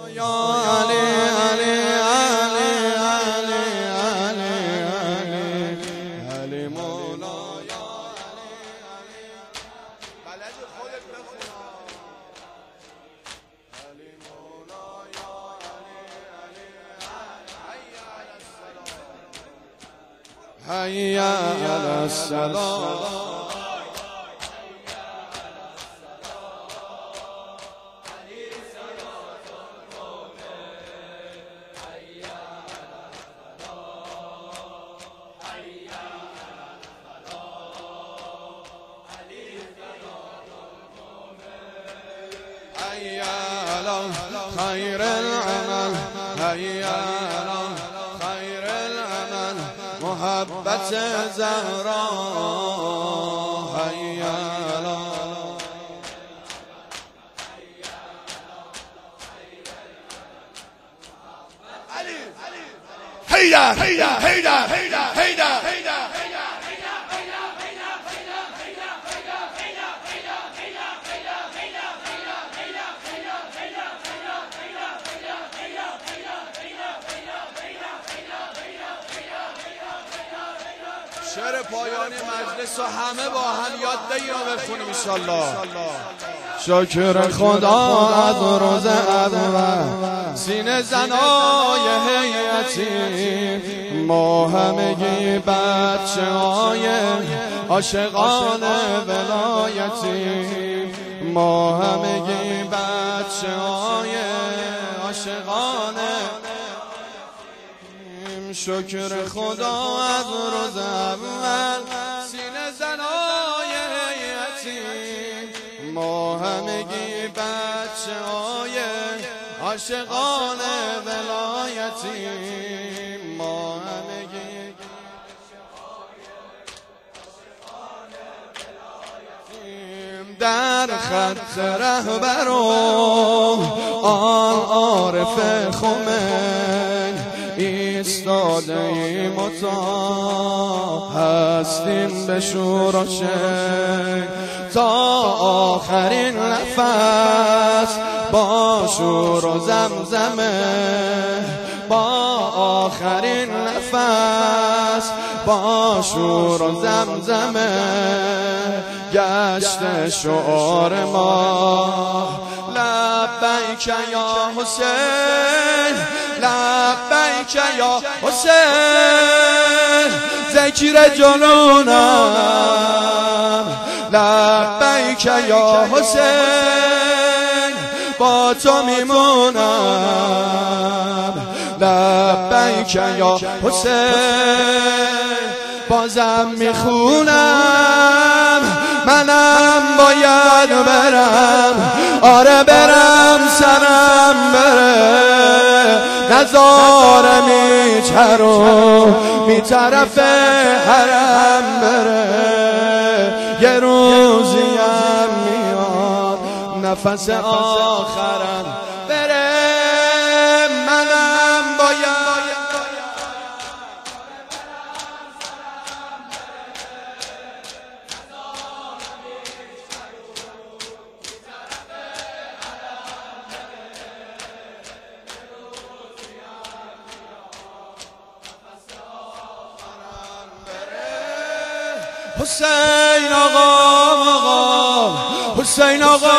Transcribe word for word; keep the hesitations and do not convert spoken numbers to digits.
حي على الصلاة هيا على خير العمل هيا على خير العمل محبت زهرا هيا على هيا هيا هيا هيا هيا هيا شعر پایانی مجلس و همه با هم یاد بگیریم و بخونیم انشالله. شکر خدا از روز اول سینه زنای هیئتی ما همگی بچه های عاشقان ولایتی ما همگی بچه های عاشقان شکر خدا از روز اول سینه زنای هیئتی ما همگی بچه های عاشقان ولایتی ما همگی در خط رهبر آن عارف خمین ایستاده ایم و تا هستیم به شور و شک تا آخرین نفس با شور و زمزمه با آخرین نفس با شور و زمزمه گشت شعار ما لبیک یا حسین لبیک یا حسین ذکر جنونم لبیک یا حسین با تو میمونم لبیک یا حسین بازم میخونم منم باید برم آره برم سرم بره نظاره میچرو می طرف حرم بره یه روزیم میاد نفس آخرم بره منم باید حسین آقا آقا حسین آقا